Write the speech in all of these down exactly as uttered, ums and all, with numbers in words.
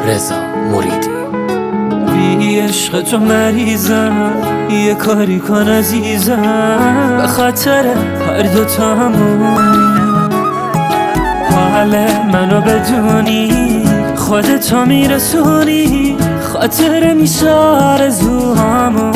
رضا موریدی. بی عشق تو مریضم، یه کاری کن عزیزم، به خاطر هر دوتامون حال منو بدونی، خودتو میرسونی، خاطر میشه آرزوهامون.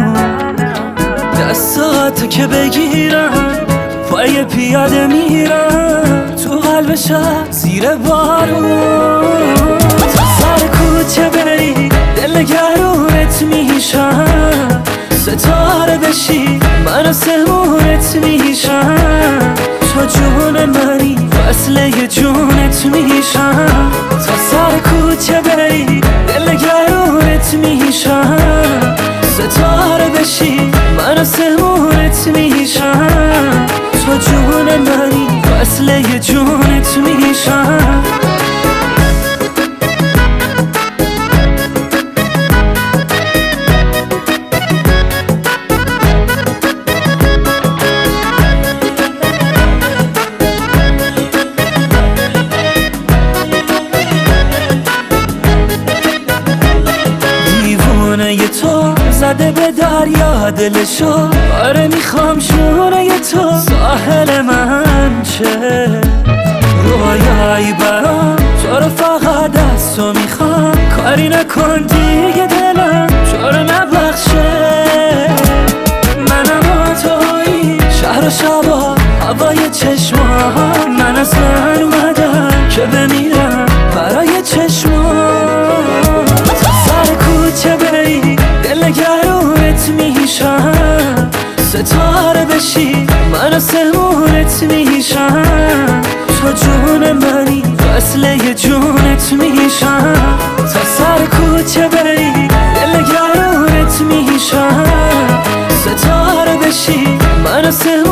دستاتو که بگیرم پای پیاده میرم، تو قلب شب زیر بارون. تو سر کوچه بری دل نگرونت میشم، ستاره بشی من آسمونت میشم. تو جون منی وصله جونت میشم. تا سر کوچه بری دل نگرونت میشم، ستاره بشی من آسمونت میشم. تو جون منی وصله جونت میشم. دیوونه تو زده به دریا دلشو، آره میخوام شونه تو ساحل من چه. رویایی برام تو رو فقط از تو میخوام، کاری نکن دیگه دلم تو رو نبخشه. منم تویی شهر و شبا هوای چشمام، من اصلا اومدم که بمیرم برای چشمام. سر کوچه بری دل نگرونت میشم، ستاره بشی من آسمونت میشم. تو جون منی وصله جونت میشم. تا سر کوچه بری دل نگرونت میشم، ستاره بشی من آسمونت